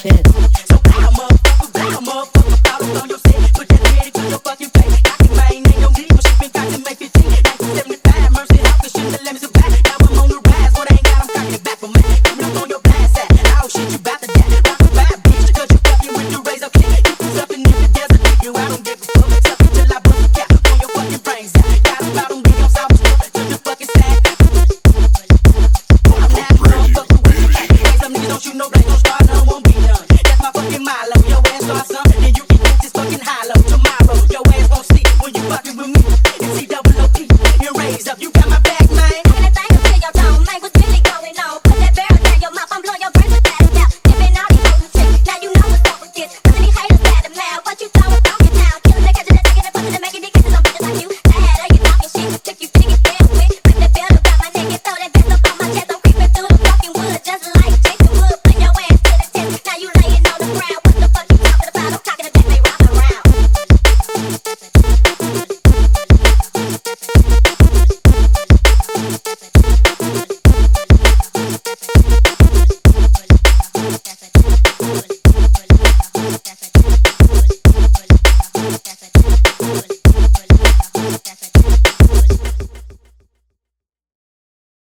shit. So blow motherfucker, follow on your set. Put that ready to your fucking face. Cocky man, ain't no need for shipping, got to make 15. 1975, mercy out the shit that let me survive. Now I'm on the rise, what I ain't got, I'm cocking it back for me. Coming up on your blind side, oh shit, you bout to die. Rock the vibe, bitch, cause you fucking with the razor clip. You can something if the desert dig you, I don't give a fuck. Suck it till I bust a cap on your fucking brains out. Got a bottom, we gon' solve this to the fucking side. I'm not motherfucker with the fight. Hey, some niggas don't shoot no blade, don't start, none won't be none. That's my fucking milo, your ass start something, then you can get this fucking hollow. Tomorrow, your ass won't sleep when you fucking with me. It's C-double-O-P, you raise up, you